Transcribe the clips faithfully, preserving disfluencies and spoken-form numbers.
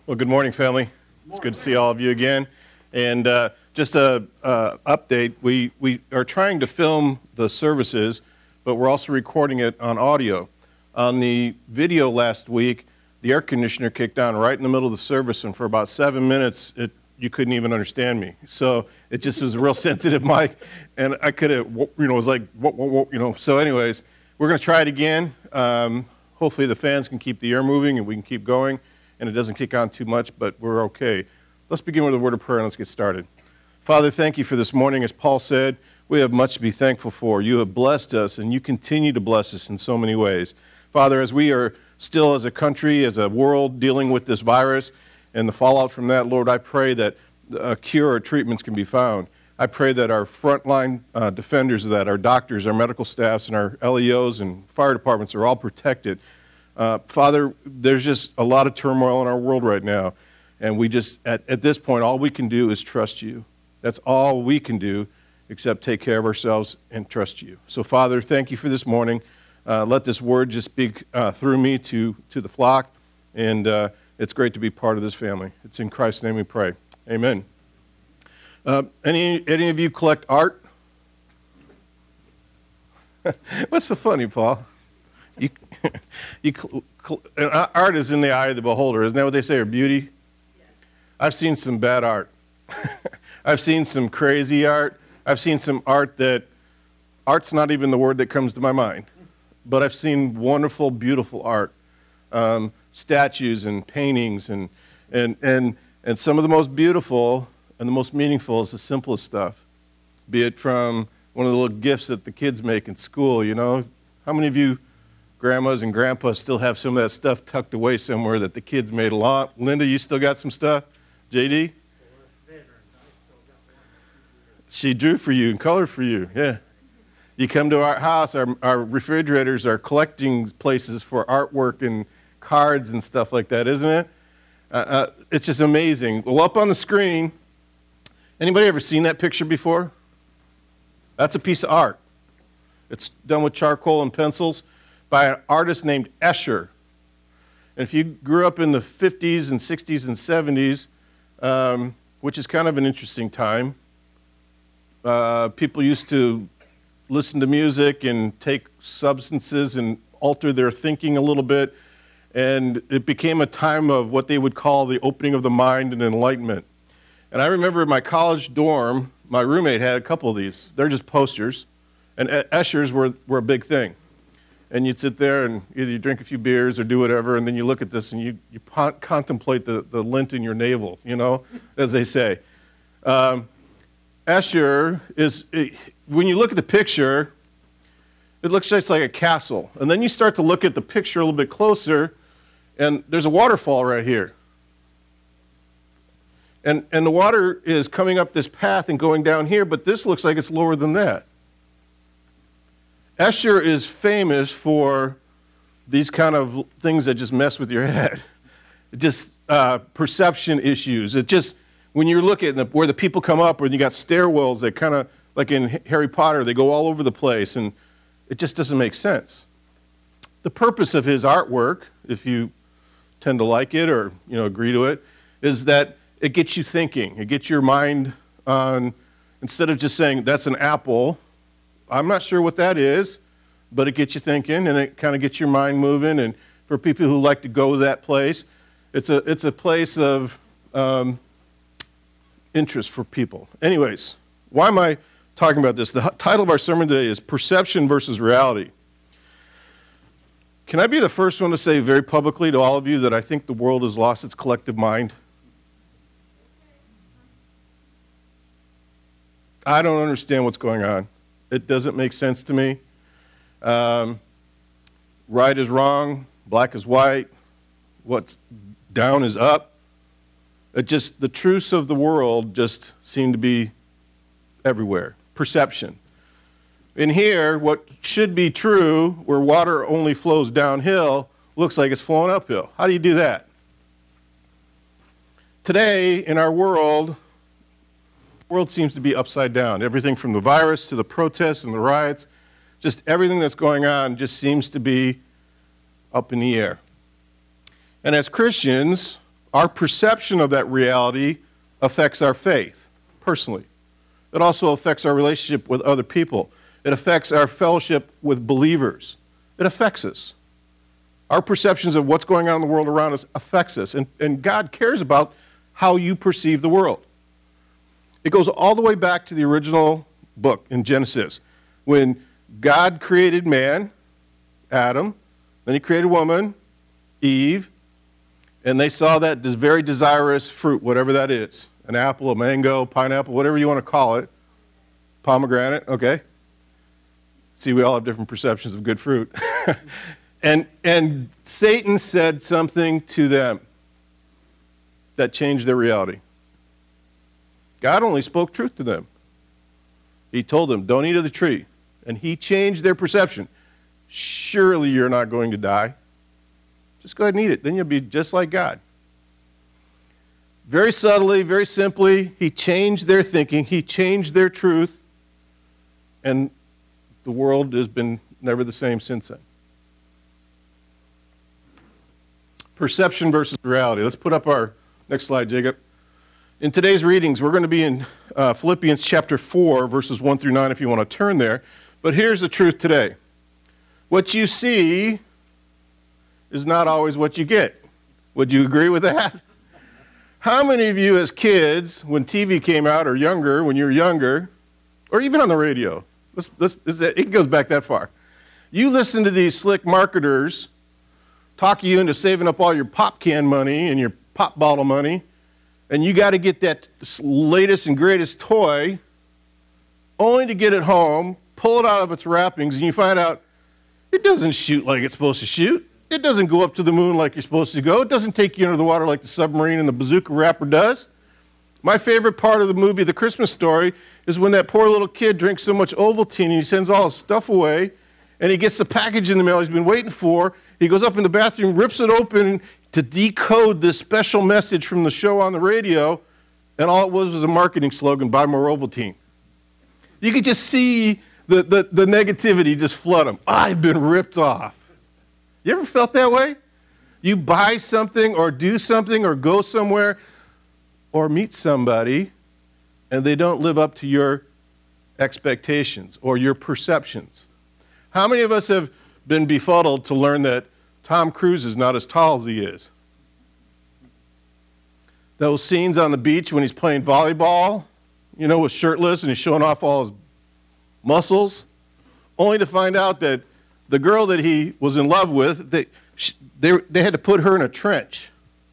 Well, good morning, family. It's good to see all of you again. And uh, just a uh, update, we, we are trying to film the services, but we're also recording it on audio. On the video last week, the air conditioner kicked on right in the middle of the service, and for about seven minutes, it, you couldn't even understand me. So it just was a real sensitive mic, and I could have, you know, it was like, whoa, whoa, whoa, you know. So anyways, we're going to try it again. Um, hopefully the fans can keep the air moving and we can keep going, and it doesn't kick on too much, but we're okay. Let's begin with a word of prayer and let's get started. Father, thank you for this morning. As Paul said, we have much to be thankful for. You have blessed us, and you continue to bless us in so many ways. Father, as we are still as a country, as a world, dealing with this virus and the fallout from that, Lord, I pray that a cure or treatments can be found. I pray that our frontline uh, defenders of that, our doctors, our medical staffs, and our L E Os and fire departments are all protected. Uh, Father, there's just a lot of turmoil in our world right now, and we just, at, at this point, all we can do is trust you. That's all we can do except take care of ourselves and trust you. So, Father, thank you for this morning. Uh, let this word just speak uh, through me to, to the flock, and uh, it's great to be part of this family. It's in Christ's name we pray. Amen. Uh, any, any of you collect art? What's so funny, Paul? You, you, art is in the eye of the beholder. Isn't that what they say, or beauty? Yes. I've seen some bad art. I've seen some crazy art. I've seen some art that, art's not even the word that comes to my mind, but I've seen wonderful, beautiful art, um, statues and paintings, and, and, and, and some of the most beautiful and the most meaningful is the simplest stuff, be it from one of the little gifts that the kids make in school, you know. How many of you grandmas and grandpas still have some of that stuff tucked away somewhere that the kids made a lot? Linda, you still got some stuff? J D? She drew for you and colored for you, yeah. You come to our house, our, our refrigerators are collecting places for artwork and cards and stuff like that, isn't it? Uh, uh, it's just amazing. Well, up on the screen, anybody ever seen that picture before? That's a piece of art. It's done with charcoal and pencils by an artist named Escher. And if you grew up in the fifties and sixties and seventies, um, which is kind of an interesting time, uh, people used to listen to music and take substances and alter their thinking a little bit, and it became a time of what they would call the opening of the mind and enlightenment. And I remember in my college dorm, my roommate had a couple of these. They're just posters, and Eschers were, were a big thing. And you'd sit there and either you drink a few beers or do whatever, and then you look at this and you, you pon- contemplate the, the lint in your navel, you know, as they say. Um, Escher is, it, when you look at the picture, it looks just like a castle. And then you start to look at the picture a little bit closer, and there's a waterfall right here. And, and the water is coming up this path and going down here, but this looks like it's lower than that. Escher is famous for these kind of things that just mess with your head. Just uh, perception issues. It just, when you look at the, where the people come up, where you got stairwells that kind of, like in Harry Potter, they go all over the place, and it just doesn't make sense. The purpose of his artwork, if you tend to like it or you know agree to it, is that it gets you thinking. It gets your mind on, instead of just saying, that's an apple, I'm not sure what that is, but it gets you thinking, and it kind of gets your mind moving. And for people who like to go to that place, it's a it's a place of um, interest for people. Anyways, why am I talking about this? The h- title of our sermon today is Perception versus Reality. Can I be the first one to say very publicly to all of you that I think the world has lost its collective mind? I don't understand what's going on. It doesn't make sense to me. Um, right is wrong, black is white, what's down is up. It just, the truths of the world just seem to be everywhere. Perception. In here, what should be true, where water only flows downhill, looks like it's flowing uphill. How do you do that? Today, in our world, the world seems to be upside down. Everything from the virus to the protests and the riots, just everything that's going on just seems to be up in the air. And as Christians, Our perception of that reality affects our faith, personally. It also affects our relationship with other people. It affects our fellowship with believers. It affects us. Our perceptions of what's going on in the world around us affects us. And, and God cares about how you perceive the world. It goes all the way back to the original book in Genesis. When God created man, Adam, then he created woman, Eve, and they saw that this very desirous fruit, whatever that is, an apple, a mango, pineapple, whatever you want to call it, pomegranate, okay? See, we all have different perceptions of good fruit. and, and Satan said something to them that changed their reality. God only spoke truth to them. He told them, don't eat of the tree. And he changed their perception. Surely you're not going to die. Just go ahead and eat it. Then you'll be just like God. Very subtly, very simply, he changed their thinking. He changed their truth. And the world has been never the same since then. Perception versus reality. Let's put up our next slide, Jacob. In today's readings, we're going to be in uh, Philippians chapter four, verses one through nine, if you want to turn there. But here's the truth today. What you see is not always what you get. Would you agree with that? How many of you as kids, when T V came out, or younger, when you were younger, or even on the radio, let's, let's, it goes back that far, you listen to these slick marketers talk you into saving up all your pop can money and your pop bottle money, and you got to get that latest and greatest toy, only to get it home, pull it out of its wrappings, and you find out it doesn't shoot like it's supposed to shoot. It doesn't go up to the moon like you're supposed to go. It doesn't take you under the water like the submarine and the bazooka wrapper does. My favorite part of the movie, The Christmas Story, is when that poor little kid drinks so much Ovaltine and he sends all his stuff away, and he gets the package in the mail he's been waiting for. He goes up in the bathroom, rips it open to decode this special message from the show on the radio, and all it was was a marketing slogan, buy more Ovaltine. You could just see the, the, the negativity just flood him. I've been ripped off. You ever felt that way? You buy something or do something or go somewhere or meet somebody, and they don't live up to your expectations or your perceptions. How many of us have been befuddled to learn that Tom Cruise is not as tall as he is? Those scenes on the beach when he's playing volleyball, you know, with shirtless and he's showing off all his muscles, only to find out that the girl that he was in love with, they, they, they had to put her in a trench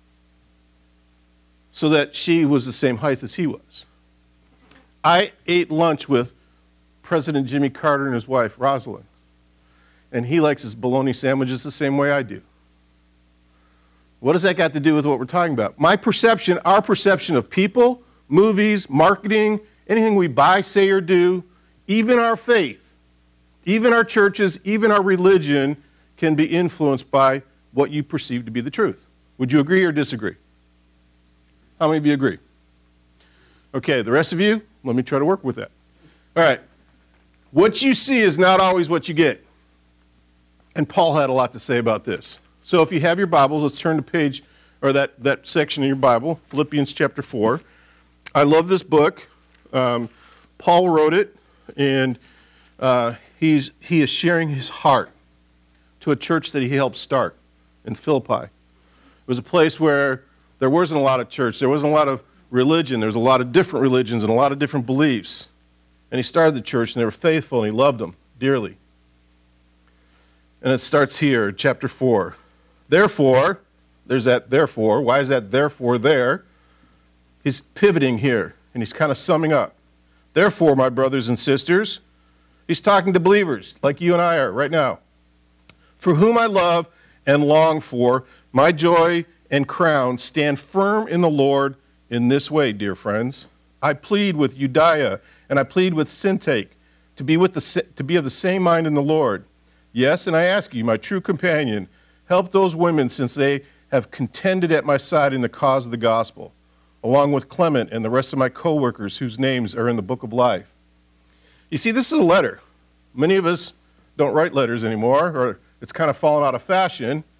so that she was the same height as he was. I ate lunch with President Jimmy Carter and his wife, Rosalind, and he likes his bologna sandwiches the same way I do. What does that got to do with what we're talking about? My perception, our perception of people, movies, marketing, anything we buy, say, or do, even our faith, even our churches, even our religion can be influenced by what you perceive to be the truth. Would you agree or disagree? How many of you agree? Okay, the rest of you, let me try to work with that. All right. What you see is not always what you get. And Paul had a lot to say about this. So if you have your Bibles, let's turn to page, or that, that section of your Bible, Philippians chapter four. I love this book. Um, Paul wrote it, and uh, he's, he is sharing his heart to a church that he helped start in Philippi. It was a place where there wasn't a lot of church, there wasn't a lot of religion, there was a lot of different religions and a lot of different beliefs. And he started the church, and they were faithful, and he loved them dearly. And it starts here, chapter four. Therefore, there's that therefore. Why is that therefore there? He's pivoting here, and he's kind of summing up. Therefore, my brothers and sisters, he's talking to believers like you and I are right now, for whom I love and long for, my joy and crown, stand firm in the Lord in this way, dear friends. I plead with Euodia, and I plead with Syntyche, to be, with the, to be of the same mind in the Lord. Yes, and I ask you, my true companion, help those women since they have contended at my side in the cause of the gospel, along with Clement and the rest of my co-workers whose names are in the book of life. You see, this is a letter. Many of us don't write letters anymore, or it's kind of fallen out of fashion.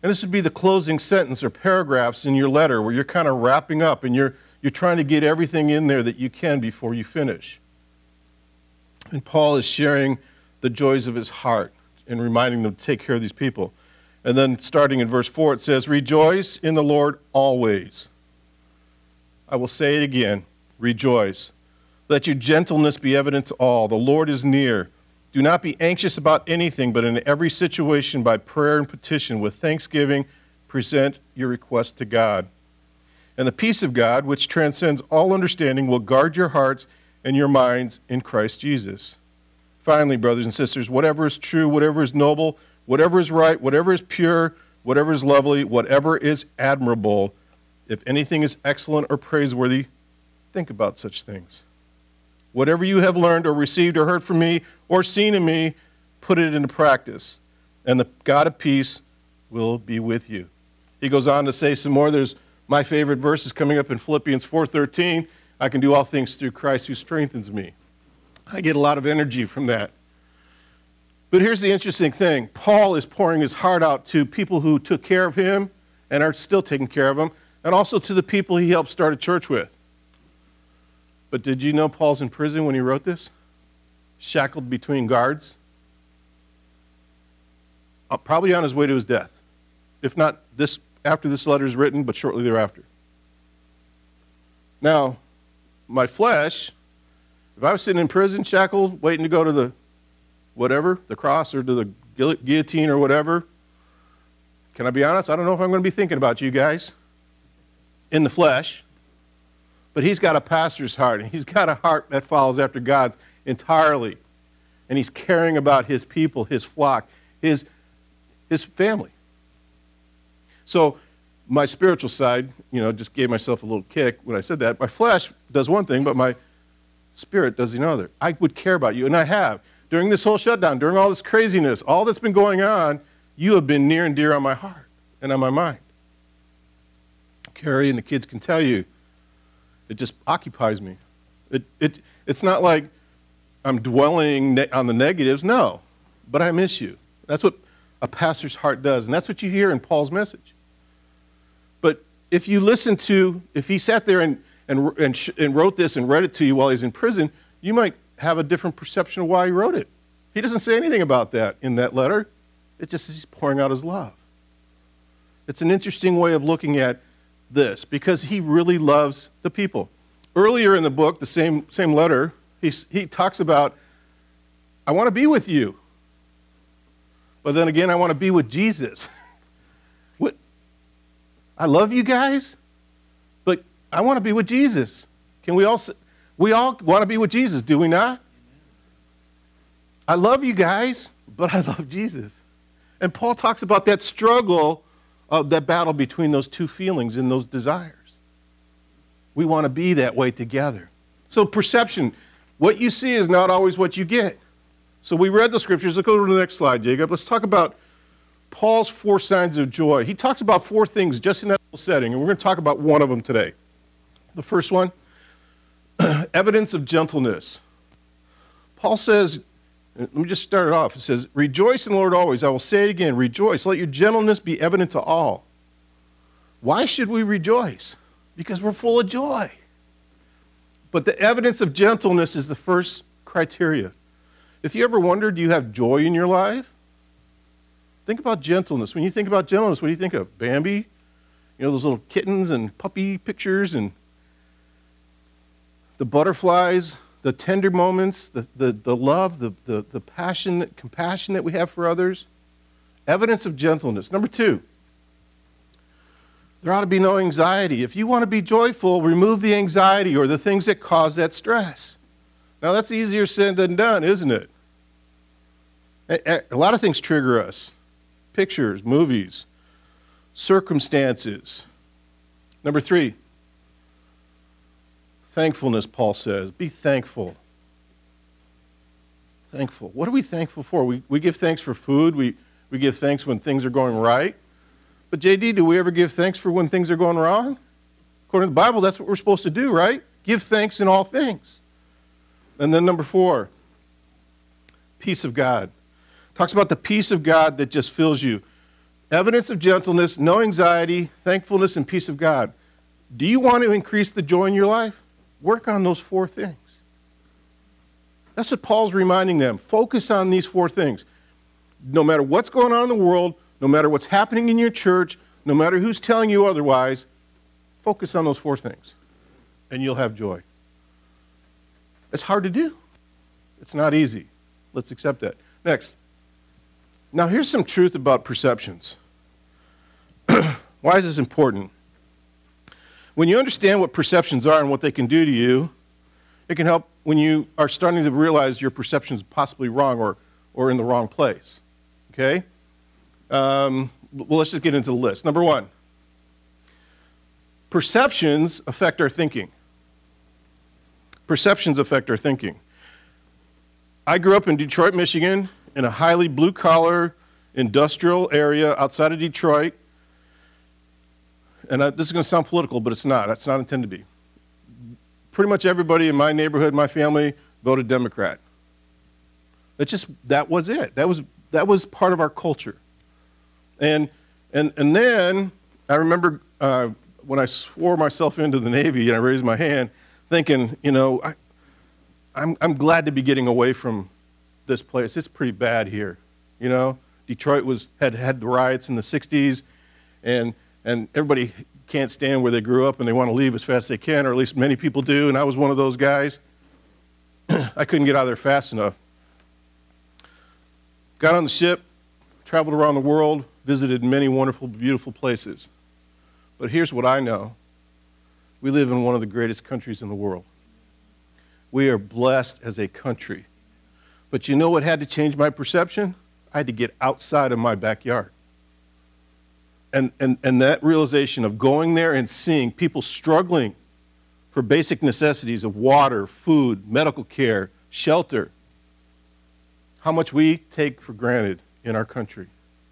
And this would be the closing sentence or paragraphs in your letter where you're kind of wrapping up and you're, you're trying to get everything in there that you can before you finish. And Paul is sharing the joys of his heart and reminding them to take care of these people. And then starting in verse four, it says, rejoice in the Lord always. I will say it again, rejoice. Let your gentleness be evident to all. The Lord is near. Do not be anxious about anything, but in every situation by prayer and petition with thanksgiving, present your request to God. And the peace of God, which transcends all understanding, will guard your hearts and your minds in Christ Jesus. Finally, brothers and sisters, whatever is true, whatever is noble, whatever is right, whatever is pure, whatever is lovely, whatever is admirable, if anything is excellent or praiseworthy, think about such things. Whatever you have learned or received or heard from me or seen in me, put it into practice, and the God of peace will be with you. He goes on to say some more. There's my favorite verses coming up in Philippians four thirteen. I can do all things through Christ who strengthens me. I get a lot of energy from that. But here's the interesting thing. Paul is pouring his heart out to people who took care of him and are still taking care of him, and also to the people he helped start a church with. But did you know Paul's in prison when he wrote this? Shackled between guards? Uh, probably on his way to his death. If not this after this letter is written, but shortly thereafter. Now, my flesh, if I was sitting in prison, shackled, waiting to go to the whatever, the cross or to the guillotine or whatever, can I be honest? I don't know if I'm going to be thinking about you guys in the flesh. But he's got a pastor's heart, and he's got a heart that follows after God's entirely. And he's caring about his people, his flock, his, his family. So my spiritual side, you know, just gave myself a little kick when I said that. My flesh does one thing, but my spirit does another. I would care about you, and I have. During this whole shutdown, during all this craziness, all that's been going on, you have been near and dear on my heart and on my mind. Carrie and the kids can tell you, it just occupies me. It, it, it's not like I'm dwelling ne- on the negatives. No, but I miss you. That's what a pastor's heart does, and that's what you hear in Paul's message. But if you listen to, if he sat there and, and, and, sh- and wrote this and read it to you while he's in prison, you might have a different perception of why he wrote it. He doesn't say anything about that in that letter. It just says he's pouring out his love. It's an interesting way of looking at this because he really loves the people. Earlier in the book, the same same letter, he, he talks about, I want to be with you. But then again, I want to be with Jesus. What? I love you guys, but I want to be with Jesus. Can we all, we all want to be with Jesus, do we not? I love you guys, but I love Jesus. And Paul talks about that struggle of that battle between those two feelings and those desires. We want to be that way together. So perception, what you see is not always what you get. So we read the scriptures. Let's go to the next slide, Jacob. Let's talk about Paul's four signs of joy. He talks about four things just in that setting, and we're going to talk about one of them today. The first one, evidence of gentleness. Paul says, let me just start it off. It says, rejoice in the Lord always. I will say it again, rejoice. Let your gentleness be evident to all. Why should we rejoice? Because we're full of joy. But the evidence of gentleness is the first criteria. If you ever wondered, do you have joy in your life? Think about gentleness. When you think about gentleness, what do you think of? Bambi? You know, those little kittens and puppy pictures and the butterflies, the tender moments, the, the, the love, the, the, the passion, compassion that we have for others. Evidence of gentleness. Number two, there ought to be no anxiety. If you want to be joyful, remove the anxiety or the things that cause that stress. Now, that's easier said than done, isn't it? A, a lot of things trigger us. Pictures, movies, circumstances. Number three, thankfulness, Paul says. Be thankful. Thankful. What are we thankful for? We, we give thanks for food. We, we give thanks when things are going right. But J D, do we ever give thanks for when things are going wrong? According to the Bible, that's what we're supposed to do, right? Give thanks in all things. And then number four, peace of God. Talks about the peace of God that just fills you. Evidence of gentleness, no anxiety, thankfulness, and peace of God. Do you want to increase the joy in your life? Work on those four things. That's what Paul's reminding them. Focus on these four things. No matter what's going on in the world, no matter what's happening in your church, no matter who's telling you otherwise, focus on those four things, and you'll have joy. It's hard to do. It's not easy. Let's accept that. Next. Now, here's some truth about perceptions. Why is this important? When you understand what perceptions are and what they can do to you, it can help when you are starting to realize your perception is possibly wrong or, or in the wrong place. Okay? Um, well, let's just get into the list. Number one, perceptions affect our thinking. Perceptions affect our thinking. I grew up in Detroit, Michigan, in a highly blue-collar industrial area outside of Detroit. And I, this is going to sound political, but it's not. It's not intended to be. Pretty much everybody in my neighborhood, my family, voted Democrat. That just that was it. That was that was part of our culture. And and and then I remember uh, when I swore myself into the Navy and I raised my hand, thinking, you know, I, I'm I'm glad to be getting away from this place. It's pretty bad here. You know, Detroit was had had the riots in the sixties, and and everybody can't stand where they grew up and they want to leave as fast as they can, or at least many people do, and I was one of those guys. I couldn't get out of there fast enough. Got on the ship, traveled around the world, visited many wonderful, beautiful places. But here's what I know. We live in one of the greatest countries in the world. We are blessed as a country. But you know what had to change my perception? I had to get outside of my backyard. And, and, and that realization of going there and seeing people struggling for basic necessities of water, food, medical care, shelter, how much we take for granted in our country.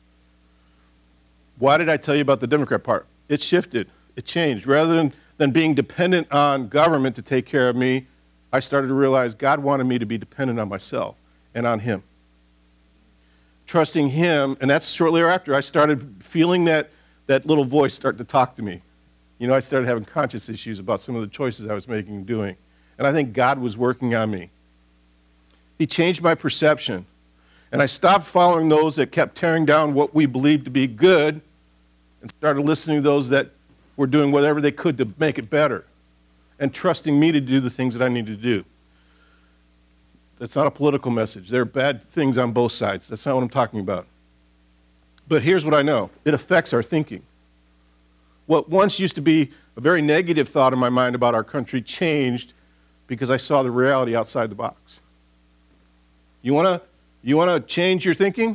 Why did I tell you about the Democrat part? It shifted. It changed. Rather than, than being dependent on government to take care of me, I started to realize God wanted me to be dependent on myself and on Him. Trusting Him, and that's shortly after I started feeling that, that little voice start to talk to me. You know, I started having conscious issues about some of the choices I was making and doing. And I think God was working on me. He changed my perception. And I stopped following those that kept tearing down what we believed to be good and started listening to those that were doing whatever they could to make it better and trusting me to do the things that I need to do. That's not a political message. There are bad things on both sides. That's not what I'm talking about. But here's what I know. It affects our thinking. What once used to be a very negative thought in my mind about our country changed because I saw the reality outside the box. You want to you want to change your thinking?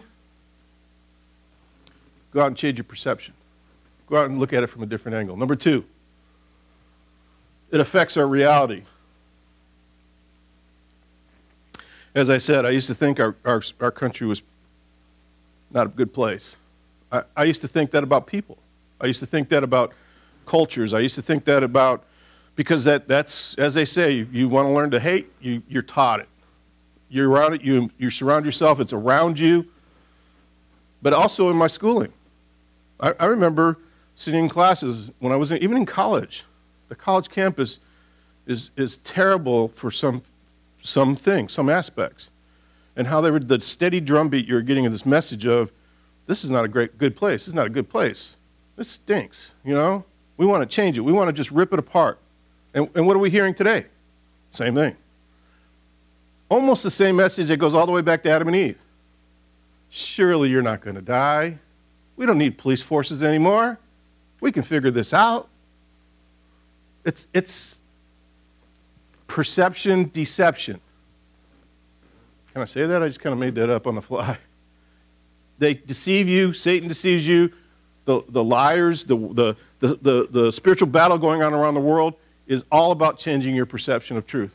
Go out and change your perception. Go out and look at it from a different angle. Number two, it affects our reality. As I said, I used to think our, our, our country was not a good place. I, I used to think that about people. I used to think that about cultures. I used to think that about, because that, that's, as they say, you, you want to learn to hate, you, you're taught it. You're around it, you, you surround yourself, it's around you. But also in my schooling. I, I remember sitting in classes when I was in, even in college. The college campus is, is terrible for some, some things, some aspects. And how they were, the steady drumbeat you're getting of this message of, this is not a great, good place. This is not a good place. This stinks, you know? We want to change it. We want to just rip it apart. And, and what are we hearing today? Same thing. Almost the same message that goes all the way back to Adam and Eve. Surely you're not going to die. We don't need police forces anymore. We can figure this out. It's, it's perception, deception. Can I say that? I just kind of made that up on the fly. They deceive you. Satan deceives you. The, the liars, the, the, the, the, the spiritual battle going on around the world is all about changing your perception of truth.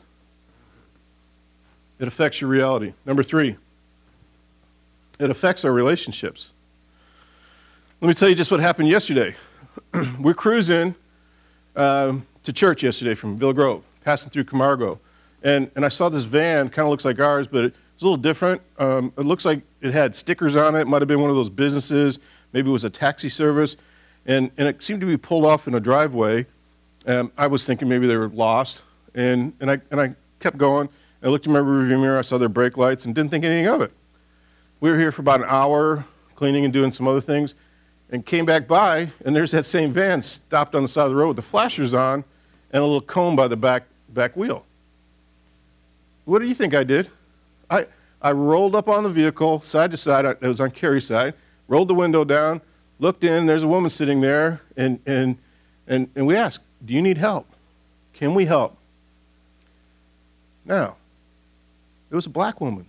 It affects your reality. Number three, it affects our relationships. Let me tell you just what happened yesterday. We're cruising uh, to church yesterday from Villa Grove, passing through Camargo. And, and I saw this van, kind of looks like ours, but it was a little different. Um, it looks like it had stickers on it. It might have been one of those businesses, maybe it was a taxi service, and, and it seemed to be pulled off in a driveway. Um, I was thinking maybe they were lost, and, and, I, and I kept going. I looked in my rearview mirror, I saw their brake lights, and didn't think anything of it. We were here for about an hour, cleaning and doing some other things, and came back by, and there's that same van stopped on the side of the road with the flashers on and a little cone by the back, back wheel. What do you think I did? I, I rolled up on the vehicle, side to side. It was on Carrie's side. Rolled the window down, looked in. There's a woman sitting there, and, and, and, and we asked, do you need help? Can we help? Now, it was a black woman.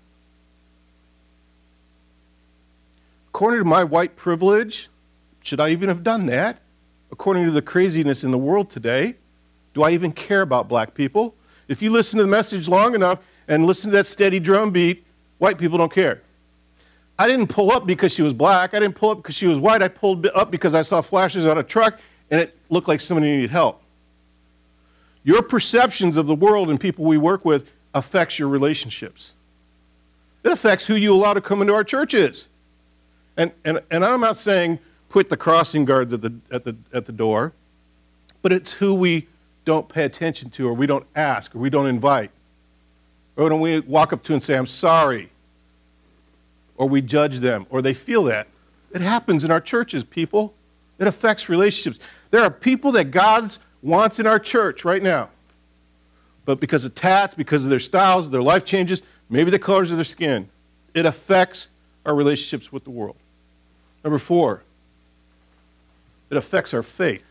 According to my white privilege, should I even have done that? According to the craziness in the world today, do I even care about black people? If you listen to the message long enough and listen to that steady drum beat, white people don't care. I didn't pull up because she was black. I didn't pull up because she was white. I pulled up because I saw flashes on a truck and it looked like somebody needed help. Your perceptions of the world and people we work with affects your relationships. It affects who you allow to come into our churches. And, and, and I'm not saying put the crossing guards at the, at, the, at the door, but it's who we don't pay attention to, or we don't ask, or we don't invite. Or when we walk up to and say, I'm sorry, or we judge them, or they feel that. It happens in our churches, people. It affects relationships. There are people that God wants in our church right now. But because of tats, because of their styles, their life changes, maybe the colors of their skin, it affects our relationships with the world. Number four, it affects our faith.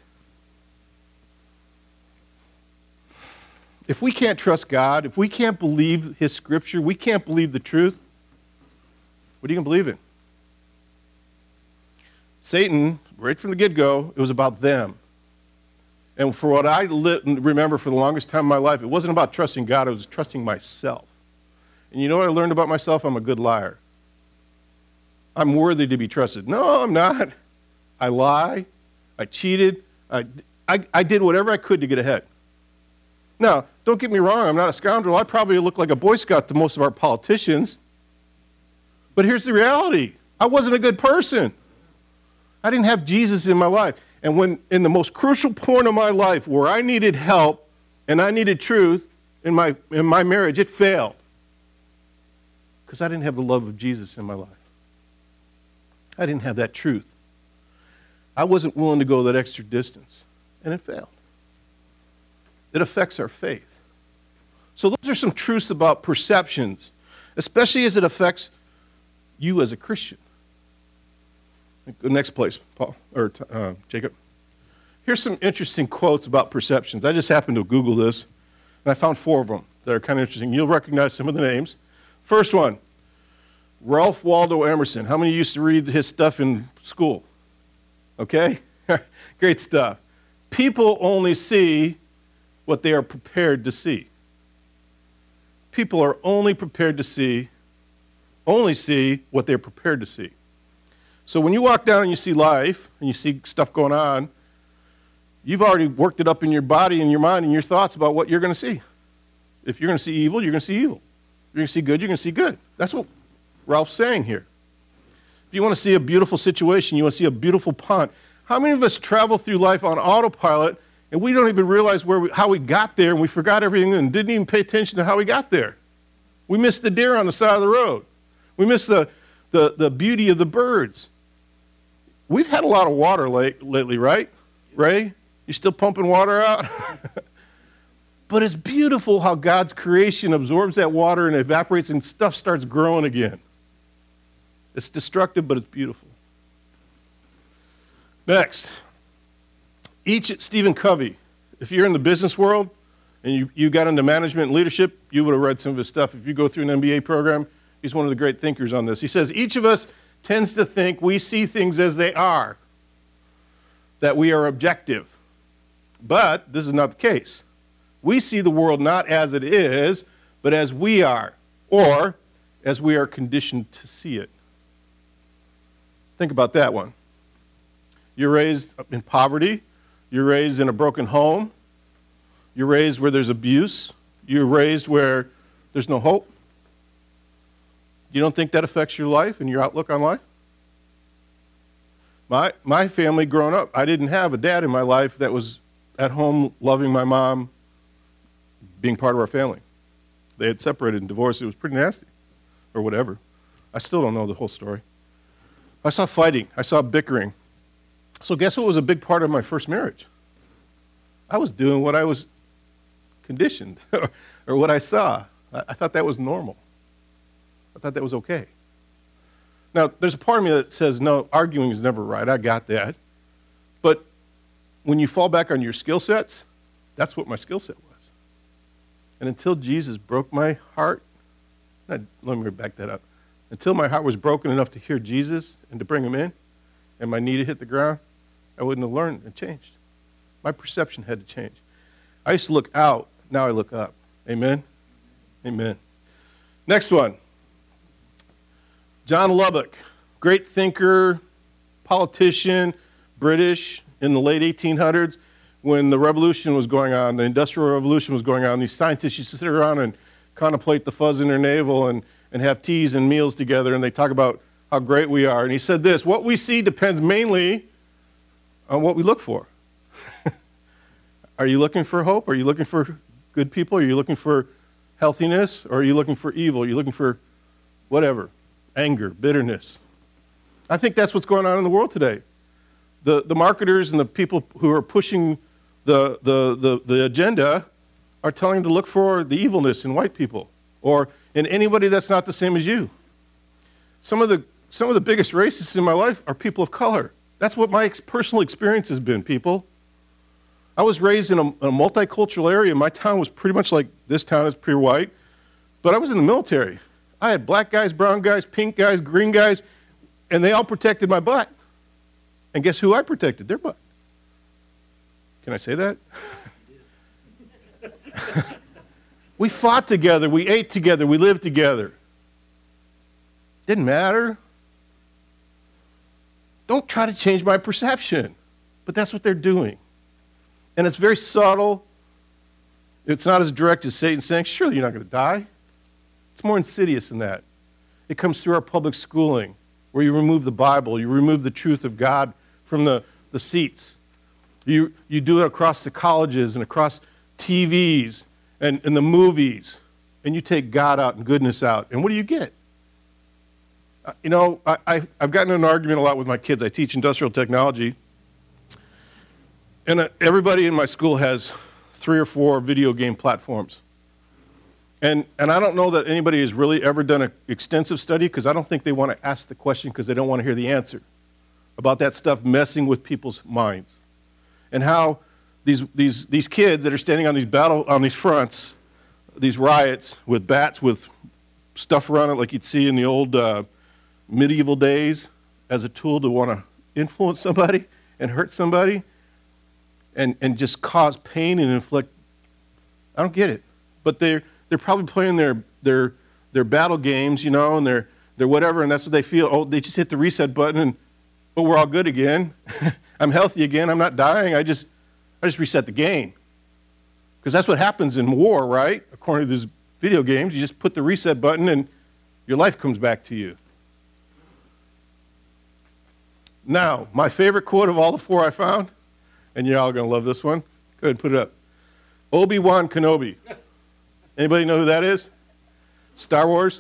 If we can't trust God, if we can't believe His Scripture, we can't believe the truth, what are you going to believe in? Satan, right from the get-go, it was about them. And for what I li- remember for the longest time in my life, it wasn't about trusting God, it was trusting myself. And you know what I learned about myself? I'm a good liar. I'm worthy to be trusted. No, I'm not. I lie. I cheated. I, I, I did whatever I could to get ahead. Now, don't get me wrong, I'm not a scoundrel. I probably look like a Boy Scout to most of our politicians. But here's the reality. I wasn't a good person. I didn't have Jesus in my life. And when in the most crucial point of my life where I needed help and I needed truth in my, in my marriage, it failed. Because I didn't have the love of Jesus in my life. I didn't have that truth. I wasn't willing to go that extra distance. And it failed. It affects our faith. So those are some truths about perceptions, especially as it affects you as a Christian. Next place, Paul, or uh, Jacob. Here's some interesting quotes about perceptions. I just happened to Google this, and I found four of them that are kind of interesting. You'll recognize some of the names. First one, Ralph Waldo Emerson. How many used to read his stuff in school? Okay? Great stuff. People only see what they are prepared to see. People are only prepared to see, only see what they're prepared to see. So when you walk down and you see life, and you see stuff going on, you've already worked it up in your body and your mind and your thoughts about what you're going to see. If you're going to see evil, you're going to see evil. If you're going to see good, you're going to see good. That's what Ralph's saying here. If you want to see a beautiful situation, you want to see a beautiful pond. How many of us travel through life on autopilot and we don't even realize where we, how we got there, and we forgot everything and didn't even pay attention to how we got there? We missed the deer on the side of the road. We missed the, the, the beauty of the birds. We've had a lot of water late, lately, right? Ray, you still pumping water out? But it's beautiful how God's creation absorbs that water and evaporates and stuff starts growing again. It's destructive, but it's beautiful. Next, each Stephen Covey. If you're in the business world and you, you got into management and leadership, you would have read some of his stuff. If you go through an M B A program, he's one of the great thinkers on this. He says, each of us tends to think we see things as they are, that we are objective. But this is not the case. We see the world not as it is, but as we are, or as we are conditioned to see it. Think about that one. You're raised in poverty. You're raised in a broken home. You're raised where there's abuse. You're raised where there's no hope. You don't think that affects your life and your outlook on life? My, my family growing up, I didn't have a dad in my life that was at home loving my mom, being part of our family. They had separated and divorced. It was pretty nasty, or whatever. I still don't know the whole story. I saw fighting. I saw bickering. So guess what was a big part of my first marriage? I was doing what I was conditioned, or what I saw. I, I thought that was normal. I thought that was okay. Now, there's a part of me that says, no, arguing is never right. I got that. But when you fall back on your skill sets, that's what my skill set was. And until Jesus broke my heart, not, let me back that up. Until my heart was broken enough to hear Jesus and to bring him in, and my knee to hit the ground, I wouldn't have learned and changed. My perception had to change. I used to look out, now I look up. Amen? Amen. Next one. John Lubbock, great thinker, politician, British in the late eighteen hundreds when the revolution was going on, the Industrial Revolution was going on. These scientists used to sit around and contemplate the fuzz in their navel and, and have teas and meals together, and they talk about how great we are. And he said this, what we see depends mainly on what we look for. Are you looking for hope? Are you looking for good people? Are you looking for healthiness? Or are you looking for evil? Are you looking for whatever? Anger, bitterness. I think that's what's going on in the world today. The, the marketers and the people who are pushing the, the, the, the agenda are telling you to look for the evilness in white people or in anybody that's not the same as you. Some of the, some of the biggest racists in my life are people of color. That's what my ex- personal experience has been, people. I was raised in a, a multicultural area. My town was pretty much like this town is pure white, but I was in the military. I had black guys, brown guys, pink guys, green guys, and they all protected my butt. And guess who I protected? Their butt. Can I say that? We fought together, we ate together, we lived together. Didn't matter. Don't try to change my perception. But that's what they're doing. And it's very subtle. It's not as direct as Satan saying, surely you're not going to die. It's more insidious than that. It comes through our public schooling, where you remove the Bible, you remove the truth of God from the, the seats. You, you do it across the colleges and across T Vs and, and the movies, and you take God out and goodness out. And what do you get? Uh, you know, I, I, I've gotten in an argument a lot with my kids. I teach industrial technology, and uh, everybody in my school has three or four video game platforms. And, and I don't know that anybody has really ever done an extensive study because I don't think they want to ask the question because they don't want to hear the answer about that stuff messing with people's minds. And how these, these, these kids that are standing on these battle, on these fronts, these riots with bats with stuff around it like you'd see in the old uh, medieval days as a tool to want to influence somebody and hurt somebody and, and just cause pain and inflict. I don't get it. But they're They're probably playing their their their battle games, you know, and their their whatever, and that's what they feel. Oh, they just hit the reset button, and oh, we're all good again. I'm healthy again. I'm not dying. I just I just reset the game, because that's what happens in war, right? According to these video games, you just put the reset button, and your life comes back to you. Now, my favorite quote of all the four I found, and you're all going to love this one. Go ahead and put it up. Obi-Wan Kenobi. Anybody know who that is? Star Wars?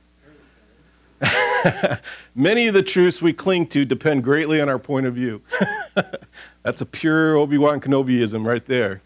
Many of the truths we cling to depend greatly on our point of view. That's a pure Obi-Wan Kenobiism right there.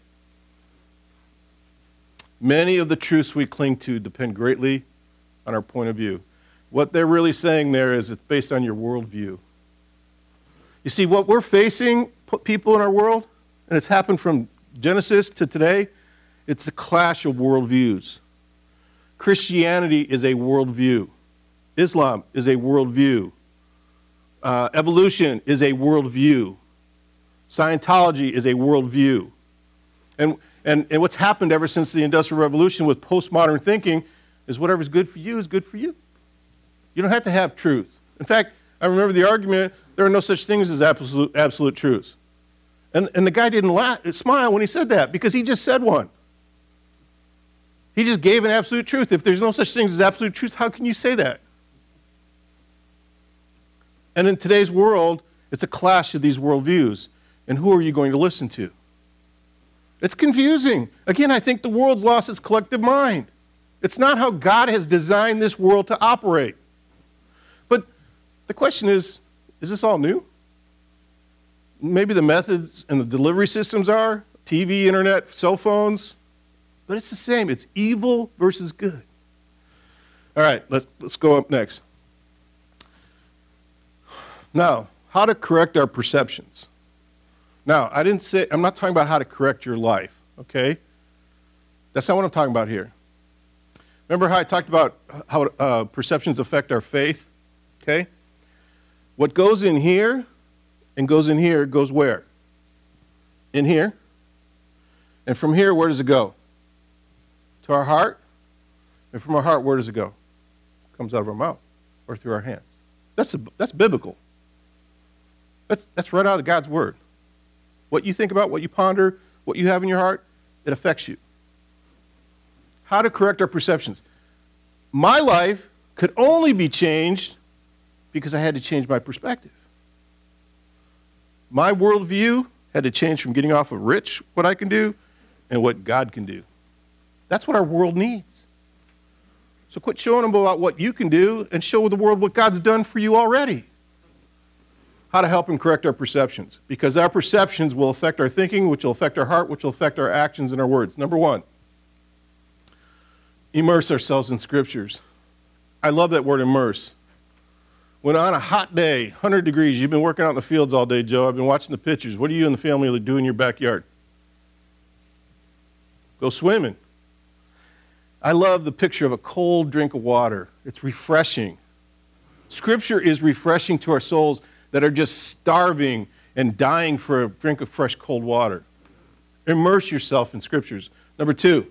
Many of the truths we cling to depend greatly on our point of view. What they're really saying there is it's based on your worldview. You see, what we're facing, people in our world, and it's happened from Genesis to today, it's a clash of worldviews. Christianity is a worldview. Islam is a worldview. Uh, evolution is a worldview. Scientology is a worldview. And, and, and what's happened ever since the Industrial Revolution with postmodern thinking is whatever's good for you is good for you. You don't have to have truth. In fact, I remember the argument, there are no such things as absolute, absolute truths. And, and the guy didn't laugh, smile when he said that because he just said one. He just gave an absolute truth. If there's no such things as absolute truth, how can you say that? And in today's world, It's a clash of these worldviews. And who are you going to listen to? It's confusing. Again, I think the world's lost its collective mind. It's not how God has designed this world to operate. But the question is, is this all new? Maybe the methods and the delivery systems are, T V, internet, cell phones, but it's the same. It's evil versus good. All right, let's, let's go up next. Now, how to correct our perceptions. Now, I didn't say, I'm not talking about how to correct your life, okay? That's not what I'm talking about here. Remember how I talked about how uh, perceptions affect our faith, okay? What goes in here and goes in here goes where? In here. And from here, where does it go? To our heart. And from our heart, where does it go? It comes out of our mouth or through our hands. That's, a, that's biblical. That's, that's right out of God's word. What you think about, what you ponder, what you have in your heart, it affects you. How to correct our perceptions. My life could only be changed because I had to change my perspective. My worldview had to change from getting off of rich, what I can do, and what God can do. That's what our world needs. So quit showing them about what you can do and show the world what God's done for you already. How to help them correct our perceptions. Because our perceptions will affect our thinking, which will affect our heart, which will affect our actions and our words. Number one, immerse ourselves in scriptures. I love that word, immerse. When on a hot day, one hundred degrees, you've been working out in the fields all day, Joe, I've been watching the pictures. What do you and the family do in your backyard? Go swimming. I love the picture of a cold drink of water. It's refreshing. Scripture is refreshing to our souls that are just starving and dying for a drink of fresh, cold water. Immerse yourself in scriptures. Number two,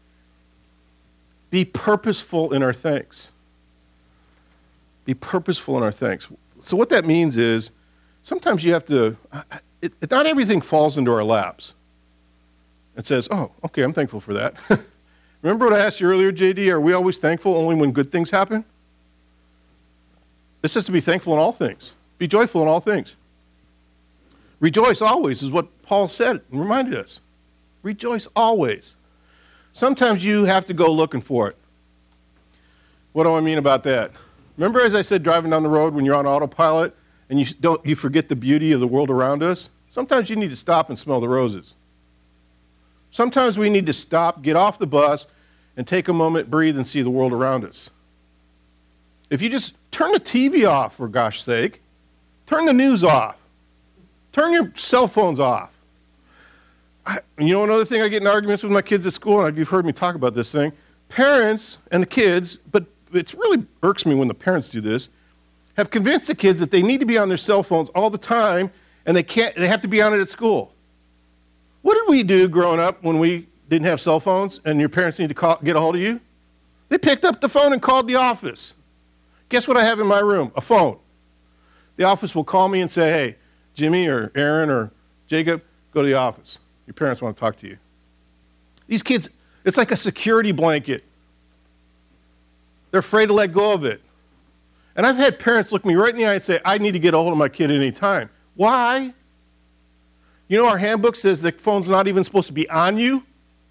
be purposeful in our thanks. Be purposeful in our thanks. So what that means is sometimes you have to, it, it, not everything falls into our laps and says, oh, okay, I'm thankful for that. Remember what I asked you earlier, J D? Are we always thankful only when good things happen? This says to be thankful in all things. Be joyful in all things. Rejoice always is what Paul said and reminded us. Rejoice always. Sometimes you have to go looking for it. What do I mean about that? Remember, as I said, driving down the road when you're on autopilot and you don't, you forget the beauty of the world around us? Sometimes you need to stop and smell the roses. Sometimes we need to stop, get off the bus, and take a moment, breathe, and see the world around us. If you just turn the T V off, for gosh sake, turn the news off, turn your cell phones off. I, you know another thing I get in arguments with my kids at school, and you've heard me talk about this thing, parents and the kids, but it really irks me when the parents do this, have convinced the kids that they need to be on their cell phones all the time, and they can't. They have to be on it at school. What did we do growing up when we didn't have cell phones and your parents need to call, get a hold of you? They picked up the phone and called the office. Guess what I have in my room? A phone. The office will call me and say, hey, Jimmy or Aaron or Jacob, go to the office. Your parents want to talk to you. These kids, it's like a security blanket. They're afraid to let go of it. And I've had parents look me right in the eye and say, I need to get a hold of my kid at any time. Why? You know, our handbook says the phone's not even supposed to be on you.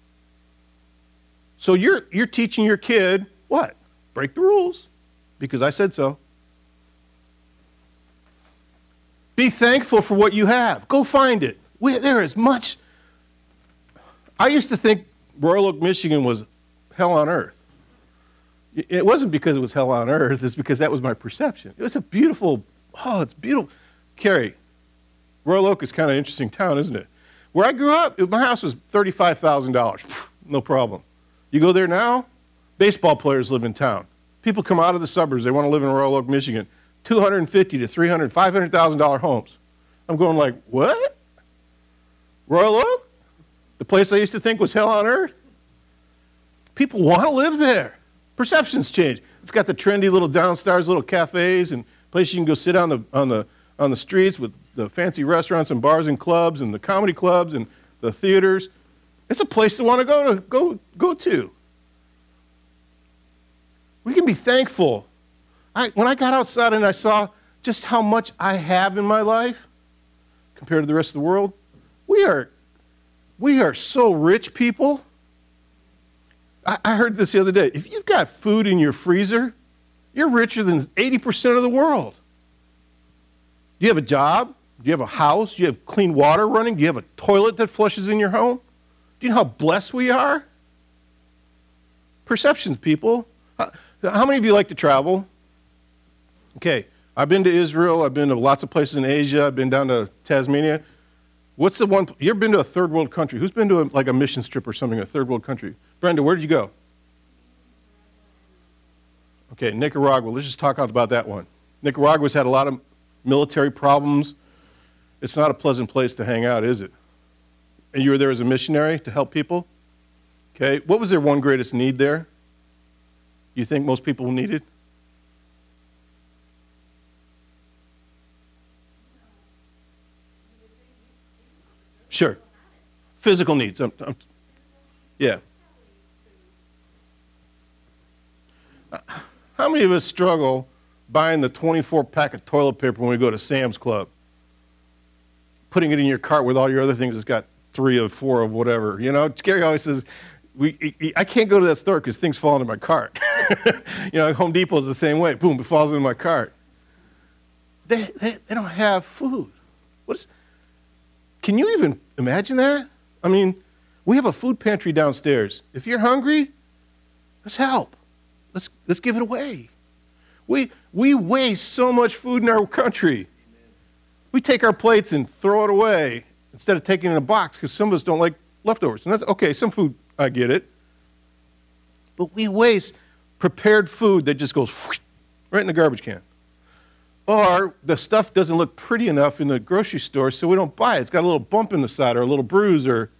So you're, you're teaching your kid, what? Break the rules, because I said so. Be thankful for what you have. Go find it. We, there is much. I used to think Royal Oak, Michigan was hell on earth. It wasn't because it was hell on earth. It's because that was my perception. It was a beautiful, oh, it's beautiful. Carrie, Royal Oak is kind of an interesting town, isn't it? Where I grew up, my house was thirty-five thousand dollars. No problem. You go there now, baseball players live in town. People come out of the suburbs. They want to live in Royal Oak, Michigan. two hundred fifty to three hundred, five hundred thousand dollars homes. I'm going like, what? Royal Oak? The place I used to think was hell on earth? People want to live there. Perceptions change. It's got the trendy little downstairs little cafes and places you can go sit on the on the on the streets with the fancy restaurants and bars and clubs and the comedy clubs and the theaters. It's a place to want to go to go go to. We can be thankful. I, when I got outside and I saw just how much I have in my life compared to the rest of the world, we are, we are so rich, people. I, I heard this the other day. If you've got food in your freezer, you're richer than eighty percent of the world. Do you have a job? Do you have a house? Do you have clean water running? Do you have a toilet that flushes in your home? Do you know how blessed we are? Perceptions, people. How, how many of you like to travel? Okay, I've been to Israel. I've been to lots of places in Asia. I've been down to Tasmania. What's the one, you ever been to a third world country? Who's been to a, like a mission trip or something, a third world country? Brenda, where did you go? Okay, Nicaragua. Let's just talk about that one. Nicaragua's had a lot of military problems. It's not a pleasant place to hang out, is it? And you were there as a missionary to help people? Okay, what was their one greatest need there? You think most people needed? Sure. Physical needs. I'm, I'm, yeah. How many of us struggle buying the twenty-four pack of toilet paper when we go to Sam's Club? Putting it in your cart with all your other things, it's got three of four of whatever. You know, Gary always says, we, I can't go to that store because things fall into my cart. You know, Home Depot is the same way. Boom, it falls into my cart. They, they, they don't have food. What is, can you even imagine that? I mean, we have a food pantry downstairs. If you're hungry, let's help. Let's, let's give it away. We, we waste so much food in our country. We take our plates and throw it away instead of taking it in a box because some of us don't like leftovers. And that's okay, some food, I get it. But we waste prepared food that just goes right in the garbage can. Or the stuff doesn't look pretty enough in the grocery store, so we don't buy it. It's got a little bump in the side or a little bruise. Or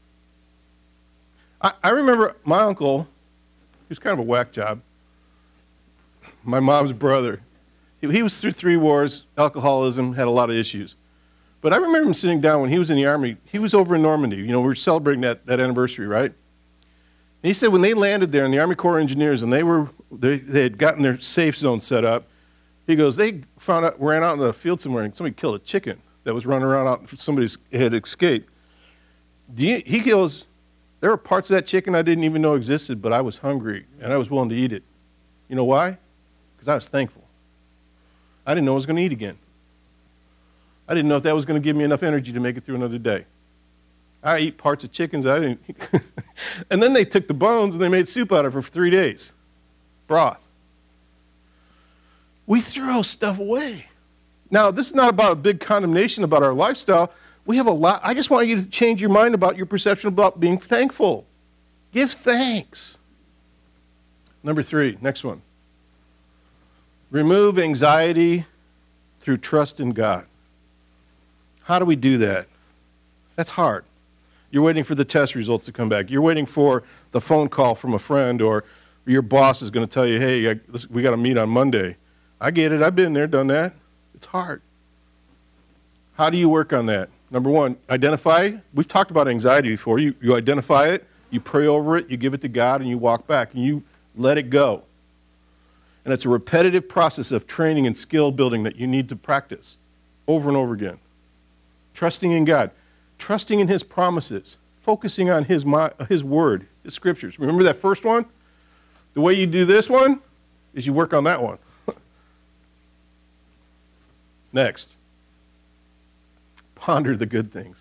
I, I remember my uncle, he was kind of a whack job, my mom's brother. He, he was through three wars, alcoholism, had a lot of issues. But I remember him sitting down when he was in the Army. He was over in Normandy. You know, we were celebrating that, that anniversary, right? And he said when they landed there in the Army Corps of Engineers and they were they, they had gotten their safe zone set up, he goes, they found out, ran out in the field somewhere and somebody killed a chicken that was running around out, somebody's had escaped. You, he goes, there were parts of that chicken I didn't even know existed, but I was hungry and I was willing to eat it. You know why? Because I was thankful. I didn't know I was going to eat again. I didn't know if that was going to give me enough energy to make it through another day. I eat parts of chickens I didn't. And then they took the bones and they made soup out of it for three days. Broth. We throw stuff away. Now, this is not about a big condemnation about our lifestyle. We have a lot. I just want you to change your mind about your perception about being thankful. Give thanks. Number three, next one. Remove anxiety through trust in God. How do we do that? That's hard. You're waiting for the test results to come back. You're waiting for the phone call from a friend, or your boss is going to tell you, hey, I, we got to meet on Monday. I get it. I've been there, done that. It's hard. How do you work on that? Number one, identify. We've talked about anxiety before. You, you identify it, you pray over it, you give it to God, and you walk back, and you let it go. And it's a repetitive process of training and skill building that you need to practice over and over again. Trusting in God. Trusting in His promises. Focusing on His, His Word, His Scriptures. Remember that first one? The way you do this one is you work on that one. Next. Ponder the good things.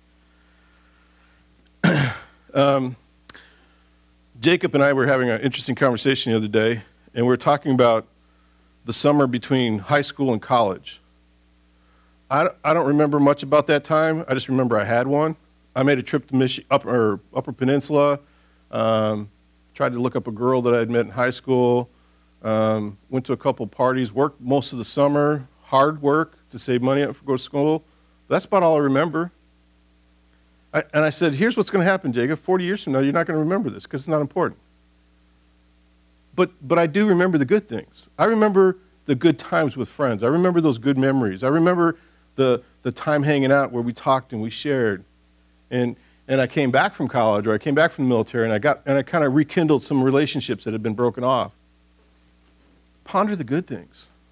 um, Jacob and I were having an interesting conversation the other day, and we were talking about the summer between high school and college. I, I don't remember much about that time. I just remember I had one. I made a trip to Michi- upper, upper Peninsula, um, tried to look up a girl that I had met in high school, um, went to a couple parties, worked most of the summer, hard work to save money to go to school. That's about all I remember. I, and I said, here's what's going to happen, Jacob. forty years from now, you're not going to remember this because it's not important. But, but I do remember the good things. I remember the good times with friends. I remember those good memories. I remember the, the time hanging out where we talked and we shared. And, and I came back from college, or I came back from the military, and I, got, and I kind of rekindled some relationships that had been broken off. Ponder the good things.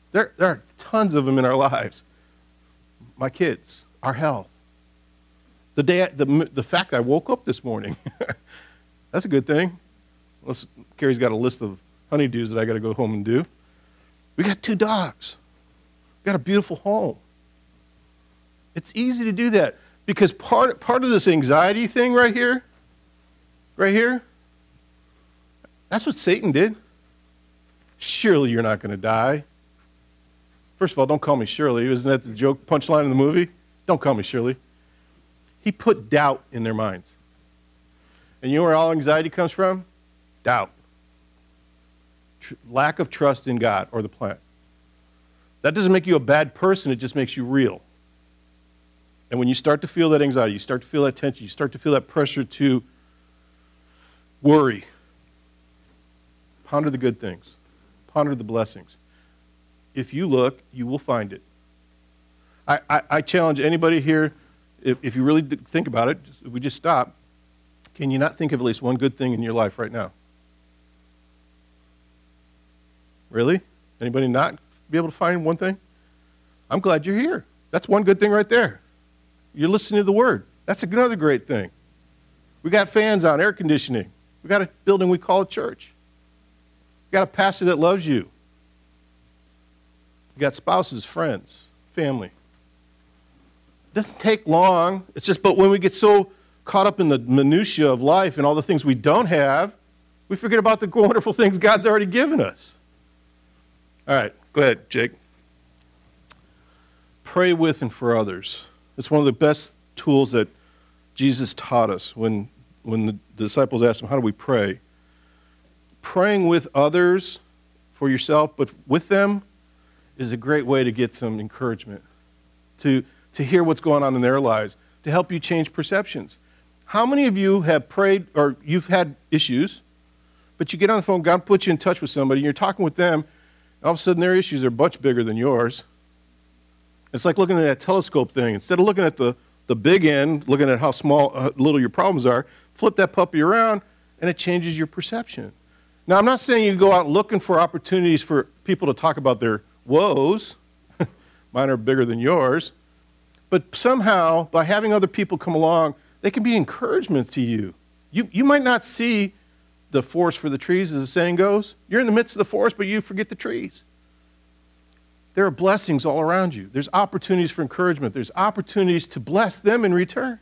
There, there are tons of them in our lives. My kids, our health. The day, the, the fact I woke up this morning. That's a good thing. Unless Carrie's got a list of honeydews that I got to go home and do. We got two dogs. We got a beautiful home. It's easy to do that because part, part of this anxiety thing right here, right here, that's what Satan did. Surely you're not going to die. First of all, don't call me Shirley. Isn't that the joke punchline in the movie? Don't call me Shirley. He put doubt in their minds. And you know where all anxiety comes from? Doubt. Tr- lack of trust in God or the plan. That doesn't make you a bad person. It just makes you real. And when you start to feel that anxiety, you start to feel that tension, you start to feel that pressure to worry, ponder the good things. Ponder the blessings. If you look, you will find it. I, I, I challenge anybody here, if, if you really think about it, if we just stop, can you not think of at least one good thing in your life right now? Really? Anybody not be able to find one thing? I'm glad you're here. That's one good thing right there. You're listening to the Word. That's another great thing. We got fans on, air conditioning. We got a building we call a church. We got a pastor that loves you. You got spouses, friends, family. It doesn't take long. It's just, but when we get so caught up in the minutia of life and all the things we don't have, we forget about the wonderful things God's already given us. All right, go ahead, Jake. Pray with and for others. It's one of the best tools that Jesus taught us when, when the disciples asked him, how do we pray? Praying with others for yourself, but with them, is a great way to get some encouragement, to, to hear what's going on in their lives, to help you change perceptions. How many of you have prayed, or you've had issues, but you get on the phone, God puts you in touch with somebody, and you're talking with them, and all of a sudden their issues are much bigger than yours. It's like looking at that telescope thing. Instead of looking at the, the big end, looking at how small, uh, little your problems are, flip that puppy around, and it changes your perception. Now, I'm not saying you go out looking for opportunities for people to talk about their woes. Mine are bigger than yours. But somehow, by having other people come along, they can be encouragement to you. You, you might not see the forest for the trees, as the saying goes. You're in the midst of the forest, but you forget the trees. There are blessings all around you. There's opportunities for encouragement. There's opportunities to bless them in return.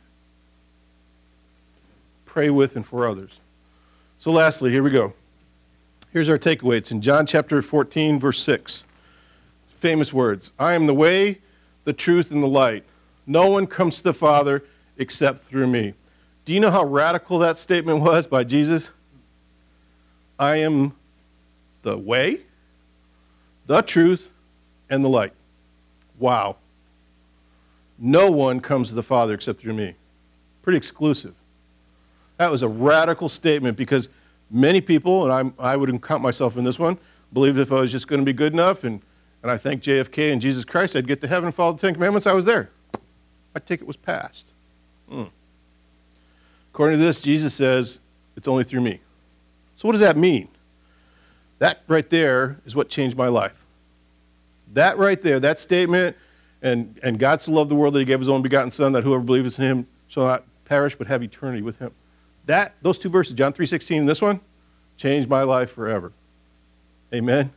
Pray with and for others. So lastly, here we go. Here's our takeaway. It's in John chapter fourteen, verse six. Famous words. I am the way, the truth, and the light. No one comes to the Father except through me. Do you know how radical that statement was by Jesus? I am the way, the truth, and the light. Wow. No one comes to the Father except through me. Pretty exclusive. That was a radical statement because many people, and I'm, I would count myself in this one, believed if I was just going to be good enough and, and I thank J F K and Jesus Christ, I'd get to heaven and follow the Ten Commandments, I was there. My ticket was passed. Mm. According to this, Jesus says, it's only through me. So what does that mean? That right there is what changed my life. That right there, that statement, and, and God so loved the world that he gave his only begotten Son, that whoever believes in him shall not perish but have eternity with him. That, those two verses, John three sixteen and this one, changed my life forever. Amen?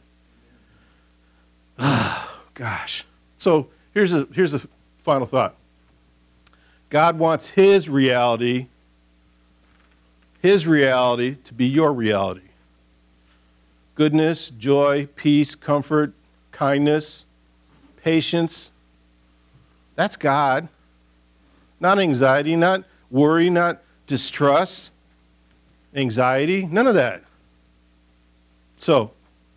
Ah, gosh. So here's a, here's the final thought. God wants his reality, his reality to be your reality. Goodness, joy, peace, comfort, kindness, patience. That's God. Not anxiety, not worry, not distrust, anxiety, none of that. So,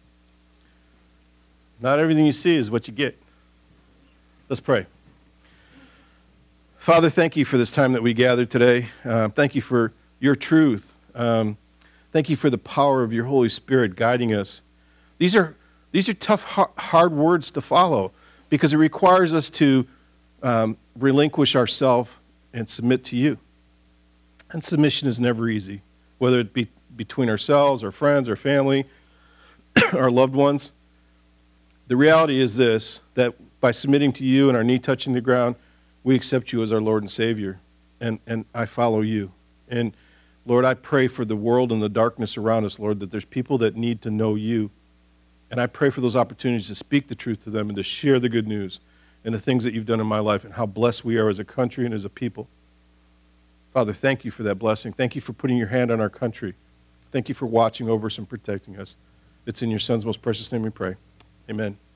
not everything you see is what you get. Let's pray. Father, thank you for this time that we gathered today. Uh, thank you for your truth. Um, thank you for the power of your Holy Spirit guiding us. These are these are tough, hard words to follow because it requires us to um, relinquish ourselves and submit to you. And submission is never easy, whether it be between ourselves, our friends, our family, our loved ones. the reality is this, that by submitting to you and our knee touching the ground, we accept you as our Lord and Savior, and, and I follow you. And Lord, I pray for the world and the darkness around us, Lord, that there's people that need to know you. And I pray for those opportunities to speak the truth to them and to share the good news and the things that you've done in my life and how blessed we are as a country and as a people. Father, thank you for that blessing. Thank you for putting your hand on our country. Thank you for watching over us and protecting us. It's in your Son's most precious name we pray. Amen.